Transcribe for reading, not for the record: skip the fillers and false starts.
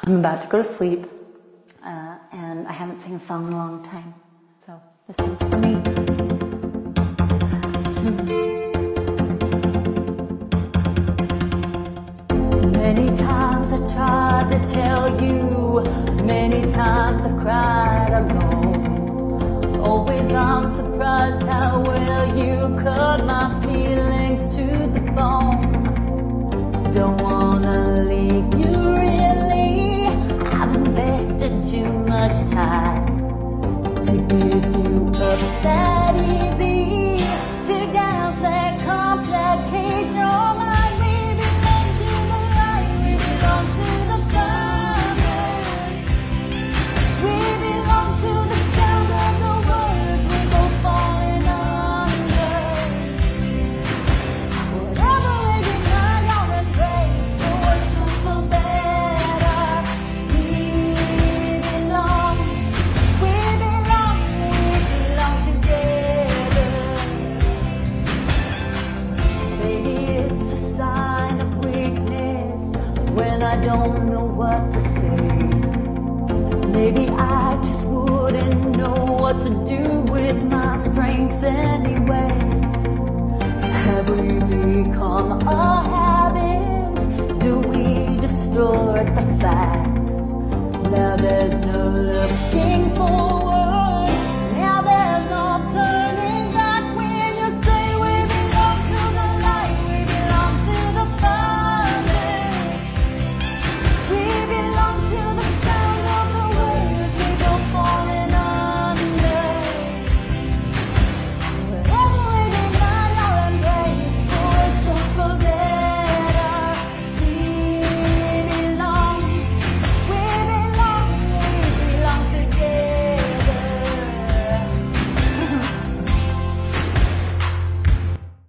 I'm about to go to sleep, and I haven't sang a song in a long time, so this one's for me. Many times I tried to tell you, many times I cried alone. Always I'm surprised how well you cut my feelings to the bone. Don't wanna leave you really, I've invested too much time to give you up that easy, to dance that complicate your mind. We belong to the light, we belong to the thunder, we belong to the sound of the words we both falling under. Whatever we deny or embrace, for worse or for better, we belong together. Maybe it's a sign of weakness when I don't know what to say. Maybe I just wouldn't know what to do with my strength anyway. Have we become a habit? Do we distort the facts? Now there's no looking for